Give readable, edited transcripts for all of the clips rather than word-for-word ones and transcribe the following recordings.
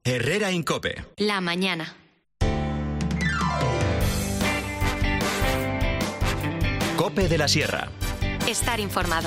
Herrera Incope. La mañana. Cope de la Sierra. Estar informado.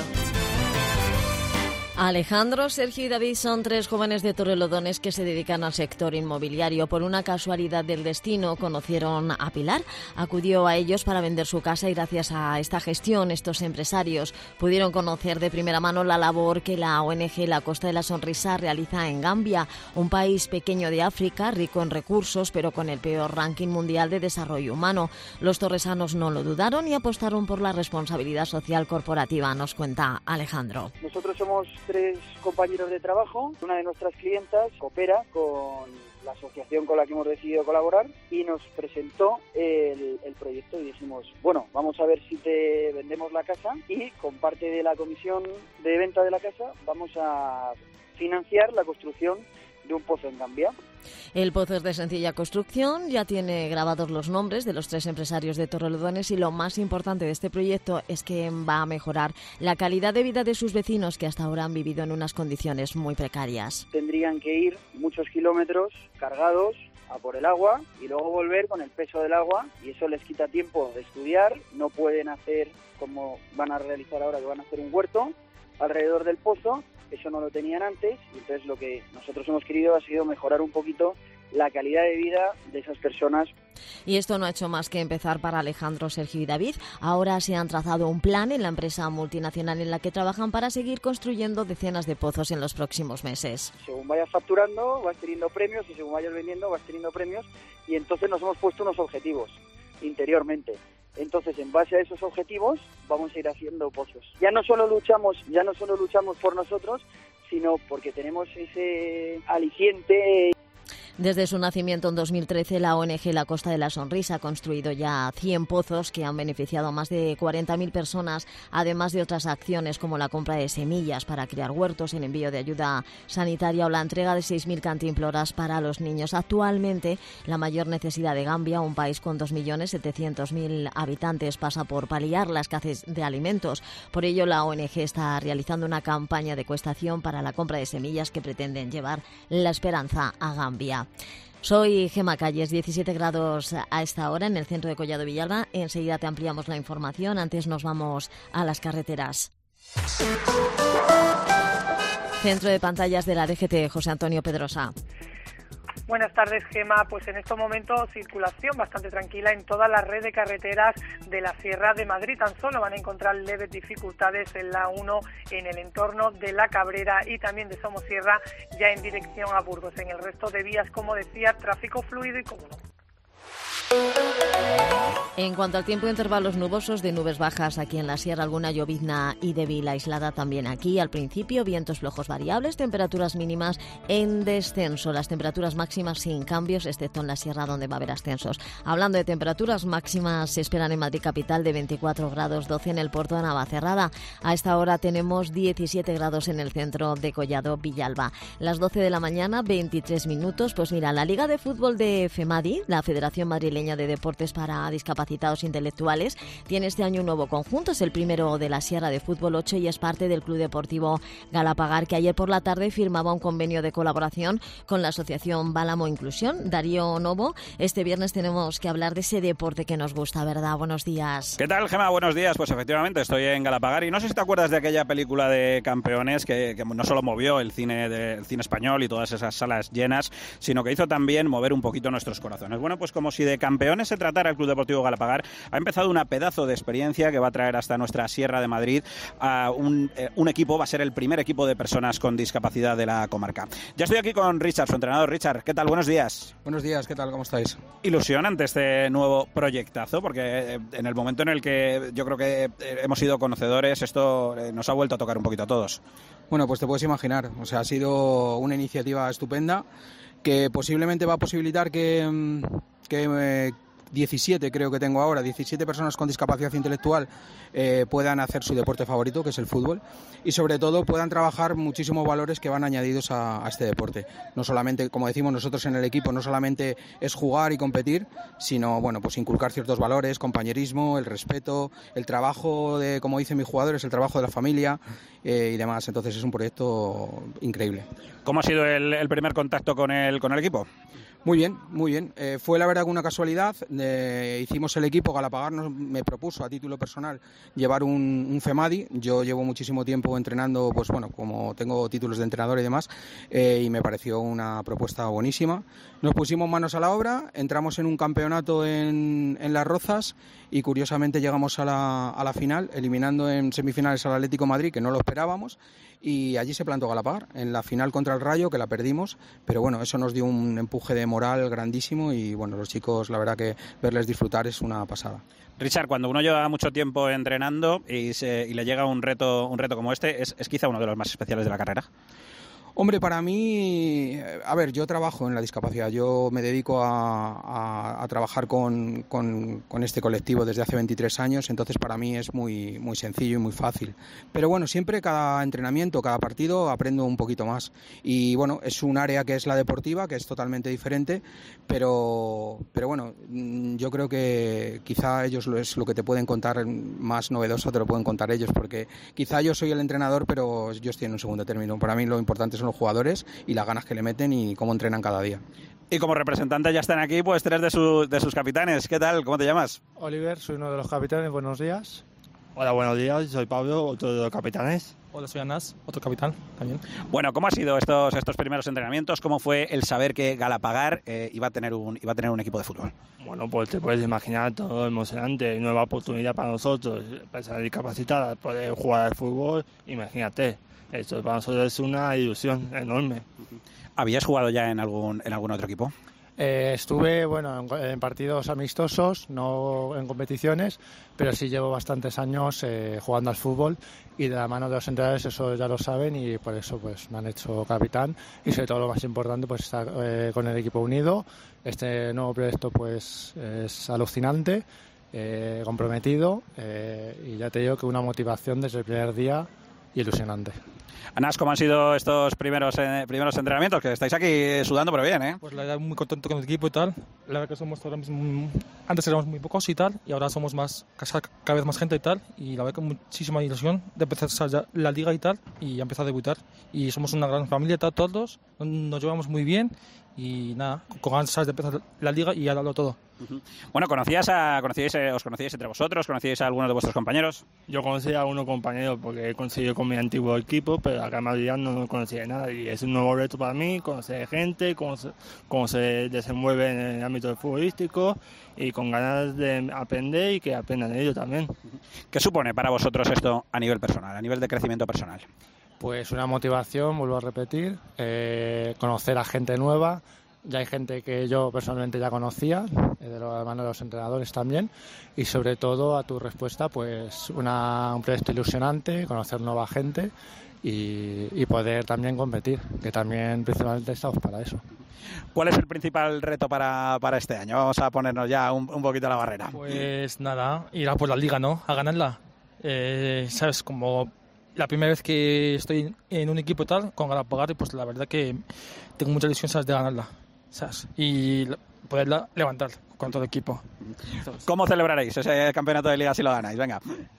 Alejandro, Sergio y David son 3 jóvenes de Torrelodones que se dedican al sector inmobiliario. Por una casualidad del destino conocieron a Pilar, acudió a ellos para vender su casa y gracias a esta gestión estos empresarios pudieron conocer de primera mano la labor que la ONG La Costa de la Sonrisa realiza en Gambia, un país pequeño de África, rico en recursos pero con el peor ranking mundial de desarrollo humano. Los torresanos no lo dudaron y apostaron por la responsabilidad social corporativa, nos cuenta Alejandro. Nosotros somos 3 compañeros de trabajo. Una de nuestras clientas coopera con la asociación con la que hemos decidido colaborar y nos presentó el proyecto y dijimos, bueno, vamos a ver si te vendemos la casa y con parte de la comisión de venta de la casa vamos a financiar la construcción de un pozo en Gambia. El pozo es de sencilla construcción, ya tiene grabados los nombres de los 3 empresarios de Torrelodones y lo más importante de este proyecto es que va a mejorar la calidad de vida de sus vecinos que hasta ahora han vivido en unas condiciones muy precarias. Tendrían que ir muchos kilómetros cargados a por el agua y luego volver con el peso del agua y eso les quita tiempo de estudiar, no pueden hacer como van a realizar ahora, que van a hacer un huerto alrededor del pozo. Eso no lo tenían antes y entonces lo que nosotros hemos querido ha sido mejorar un poquito la calidad de vida de esas personas. Y esto no ha hecho más que empezar para Alejandro, Sergio y David. Ahora se han trazado un plan en la empresa multinacional en la que trabajan para seguir construyendo decenas de pozos en los próximos meses. Según vayas facturando, vas teniendo premios y según vayas vendiendo, vas teniendo premios y entonces nos hemos puesto unos objetivos interiormente. Entonces, en base a esos objetivos, vamos a ir haciendo pozos. Ya no solo luchamos por nosotros, sino porque tenemos ese aliciente. Desde su nacimiento en 2013, la ONG La Costa de la Sonrisa ha construido ya 100 pozos que han beneficiado a más de 40.000 personas, además de otras acciones como la compra de semillas para criar huertos, el envío de ayuda sanitaria o la entrega de 6.000 cantimploras para los niños. Actualmente, la mayor necesidad de Gambia, un país con 2.700.000 habitantes, pasa por paliar la escasez de alimentos. Por ello, la ONG está realizando una campaña de ecuestación para la compra de semillas que pretenden llevar la esperanza a Gambia. Soy Gema Calles, 17 grados a esta hora en el centro de Collado Villalba. Enseguida te ampliamos la información. Antes nos vamos a las carreteras. Centro de pantallas de la DGT, José Antonio Pedrosa. Buenas tardes, Gema. Pues en estos momentos circulación bastante tranquila en toda la red de carreteras de la Sierra de Madrid. Tan solo van a encontrar leves dificultades en la 1 en el entorno de La Cabrera y también de Somosierra ya en dirección a Burgos. En el resto de vías, como decía, tráfico fluido y cómodo. En cuanto al tiempo, intervalos nubosos de nubes bajas aquí en la sierra, alguna llovizna y débil aislada también aquí. Al principio, vientos flojos variables, temperaturas mínimas en descenso. Las temperaturas máximas sin cambios, excepto en la sierra donde va a haber ascensos. Hablando de temperaturas máximas, se esperan en Madrid capital de 24 grados, 12 en el puerto de Navacerrada. A esta hora tenemos 17 grados en el centro de Collado Villalba. Las 12 de la mañana, 23 minutos. Pues mira, la Liga de Fútbol de FEMADI, la Federación Madrileña de Deportes para Discapacitados Intelectuales, tiene este año un nuevo conjunto. Es el primero de la Sierra de Fútbol 8 y es parte del Club Deportivo Galapagar, que ayer por la tarde firmaba un convenio de colaboración con la Asociación Bálamo Inclusión. Darío Novo, este viernes tenemos que hablar de ese deporte que nos gusta, ¿verdad? Buenos días. ¿Qué tal, Gema? Buenos días. Pues efectivamente estoy en Galapagar y no sé si te acuerdas de aquella película de Campeones que no solo movió el cine español y todas esas salas llenas, sino que hizo también mover un poquito nuestros corazones. Bueno, pues como si de Campeones se tratara el Club Deportivo Galapagar, ha empezado una pedazo de experiencia que va a traer hasta nuestra Sierra de Madrid a un equipo, va a ser el primer equipo de personas con discapacidad de la comarca. Ya estoy aquí con Richard, su entrenador. Richard, ¿qué tal? Buenos días. Buenos días, ¿qué tal? ¿Cómo estáis? Ilusión ante este nuevo proyectazo, porque en el momento en el que yo creo que hemos sido conocedores, esto nos ha vuelto a tocar un poquito a todos. Bueno, pues te puedes imaginar, o sea, ha sido una iniciativa estupenda que posiblemente va a posibilitar que 17 creo que tengo ahora, 17 personas con discapacidad intelectual puedan hacer su deporte favorito, que es el fútbol, y sobre todo puedan trabajar muchísimos valores que van añadidos a este deporte. No solamente, como decimos nosotros en el equipo, no solamente es jugar y competir, sino bueno, pues inculcar ciertos valores, compañerismo, el respeto, el trabajo de, como dicen mis jugadores, el trabajo de la familia y demás. Entonces es un proyecto increíble. ¿Cómo ha sido el primer contacto con el equipo? Muy bien, muy bien. Fue la verdad una casualidad. Hicimos el equipo, Galapagar me propuso a título personal llevar un FEMADI. Yo llevo muchísimo tiempo entrenando, pues bueno, como tengo títulos de entrenador y demás, y me pareció una propuesta buenísima. Nos pusimos manos a la obra, entramos en un campeonato en Las Rozas y curiosamente llegamos a la final, eliminando en semifinales al Atlético de Madrid, que no lo esperábamos, y allí se plantó Galapagar, en la final contra el Rayo, que la perdimos, pero bueno, eso nos dio un empuje de moral grandísimo y bueno, los chicos, la verdad que verles disfrutar es una pasada. Richard, cuando uno lleva mucho tiempo entrenando y le llega un reto como este, ¿es quizá uno de los más especiales de la carrera? Hombre, para mí, a ver, yo trabajo en la discapacidad, yo me dedico a trabajar con este colectivo desde hace 23 años, entonces para mí es muy, muy sencillo y muy fácil. Pero bueno, siempre cada entrenamiento, cada partido aprendo un poquito más. Y bueno, es un área que es la deportiva, que es totalmente diferente, pero bueno, yo creo que quizá ellos es lo que te pueden contar más novedoso, te lo pueden contar ellos, porque quizá yo soy el entrenador, pero yo estoy en un segundo término. Para mí lo importante es los jugadores y las ganas que le meten y cómo entrenan cada día. Y como representantes ya están aquí, pues 3 de sus capitanes. ¿Qué tal? ¿Cómo te llamas? Oliver, soy uno de los capitanes. Buenos días. Hola, buenos días. Soy Pablo, otro de los capitanes. Hola, soy Anas, otro capitán también. Bueno, ¿cómo ha sido estos primeros entrenamientos? ¿Cómo fue el saber que Galapagar iba a tener un equipo de fútbol? Bueno, pues te puedes imaginar todo emocionante, nueva oportunidad para nosotros, personas discapacitadas, poder jugar al fútbol, imagínate. Esto para nosotros es una ilusión enorme. ¿Habías jugado ya en algún otro equipo? Estuve en partidos amistosos, no en competiciones, pero sí llevo bastantes años jugando al fútbol y de la mano de los entrenadores eso ya lo saben y por eso pues me han hecho capitán y sobre todo lo más importante pues estar con el equipo unido. Este nuevo proyecto pues es alucinante, comprometido y ya te digo que una motivación desde el primer día ilusionante. Anas, ¿cómo han sido estos primeros entrenamientos? Que estáis aquí sudando, pero bien, ¿eh? Pues la verdad, muy contento con el equipo y tal. La verdad que somos ahora mismo, antes éramos muy pocos y tal, y ahora somos cada vez más gente y tal. Y la verdad que muchísima ilusión de empezar ya la liga y tal, y empezar a debutar. Y somos una gran familia, todos, nos llevamos muy bien. Y nada, con ganas de empezar la liga y a darlo todo. Bueno, ¿os conocíais entre vosotros? ¿Conocíais a algunos de vuestros compañeros? Yo conocí a algunos compañeros porque he conseguido con mi antiguo equipo, pero acá en Madrid no conocía de nada y es un nuevo reto para mí, conocer gente, cómo se desenvuelve en el ámbito futbolístico y con ganas de aprender y que aprendan ellos también. ¿Qué supone para vosotros esto a nivel personal, a nivel de crecimiento personal? Pues una motivación, vuelvo a repetir, conocer a gente nueva. Ya hay gente que yo personalmente ya conocía, de la mano de los entrenadores también, y sobre todo a tu respuesta, pues un proyecto ilusionante, conocer nueva gente y poder también competir, que también principalmente estamos para eso. ¿Cuál es el principal reto para este año? Vamos a ponernos ya un poquito a la barrera. Pues nada, ir a por la liga, ¿no? A ganarla. ¿Sabes? Como la primera vez que estoy en un equipo tal, con Galapagar, pues la verdad que tengo mucha ilusión, ¿sabes? De ganarla, ¿sabes? Y poderla levantar con todo el equipo. ¿Cómo celebraréis ese campeonato de liga si lo ganáis? Venga.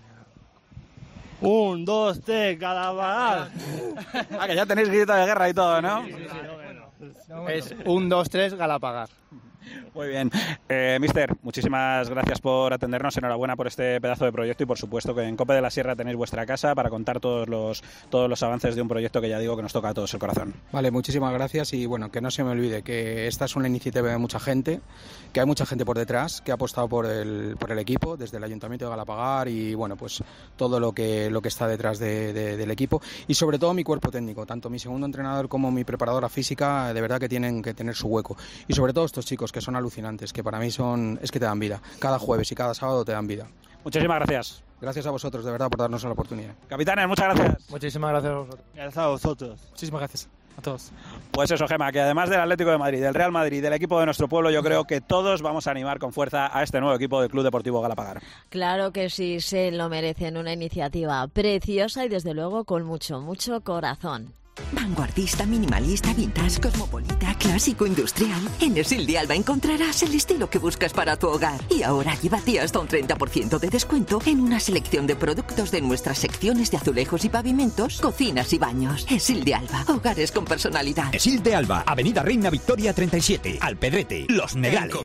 1, 2, 3, Galapagar. Que ya tenéis grito de guerra y todo, ¿no? Sí. Es 1, 2, 3, Galapagar. Muy bien. Mister, muchísimas gracias por atendernos. Enhorabuena por este pedazo de proyecto y por supuesto que en Cope de la Sierra tenéis vuestra casa para contar todos los avances de un proyecto que ya digo que nos toca a todos el corazón. Vale, muchísimas gracias y bueno, que no se me olvide que esta es una iniciativa de mucha gente, que hay mucha gente por detrás que ha apostado por el equipo, desde el Ayuntamiento de Galapagar y bueno, pues todo lo que está detrás del equipo y sobre todo mi cuerpo técnico, tanto mi segundo entrenador como mi preparadora física, de verdad que tienen que tener su hueco y sobre todo estos chicos que son alucinantes, que para mí es que te dan vida. Cada jueves y cada sábado te dan vida. Muchísimas gracias. Gracias a vosotros, de verdad, por darnos la oportunidad. Capitanes, muchas gracias. Muchísimas gracias a vosotros. Gracias a vosotros. Muchísimas gracias. A todos. Pues eso, Gemma, que además del Atlético de Madrid, del Real Madrid, del equipo de nuestro pueblo, yo creo que todos vamos a animar con fuerza a este nuevo equipo del Club Deportivo Galapagar. Claro que sí, se lo merecen, una iniciativa preciosa y desde luego con mucho, mucho corazón. Vanguardista, minimalista, vintage, cosmopolita, clásico, industrial. En Esil de Alba encontrarás el estilo que buscas para tu hogar. Y ahora llévate hasta un 30% de descuento en una selección de productos de nuestras secciones de azulejos y pavimentos, cocinas y baños. Esil de Alba, hogares con personalidad. Esil de Alba, Avenida Reina Victoria 37, Alpedrete, Los Negrales.